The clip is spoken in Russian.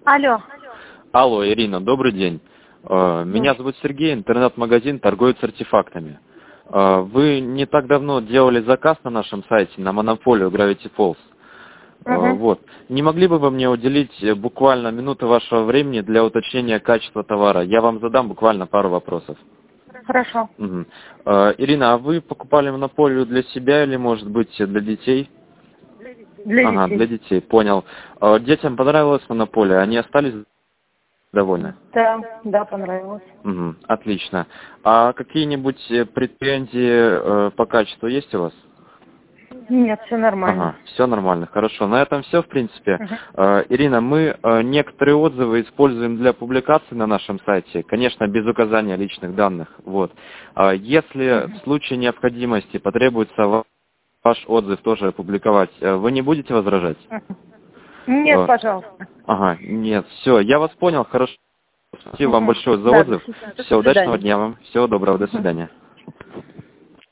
Алло. Алло, Ирина, добрый день. Меня зовут Сергей, интернет-магазин торгует с артефактами. Вы не так давно делали заказ на нашем сайте на монополию Gravity Falls. Вот. Не могли бы вы мне уделить буквально минуту вашего времени для уточнения качества товара? Я вам задам буквально пару вопросов. Хорошо. Ирина, а вы покупали монополию для себя или, может быть, для детей? Для Ага, детей. для детей, понял. Детям понравилась монополия, они остались довольны? Да, понравилось. Отлично. А какие-нибудь претензии по качеству есть у вас? Нет, все нормально. Ага, все нормально, хорошо. На этом все, в принципе. Ирина, мы некоторые отзывы используем для публикации на нашем сайте, конечно, без указания личных данных. Вот. Если в случае необходимости потребуется ваш отзыв тоже опубликовать, вы не будете возражать? Нет, пожалуйста. Ага, нет, все, я вас понял, хорошо. Спасибо вам большое за Да, отзыв. до Все, удачного свидания. дня вам. Всего доброго, до свидания.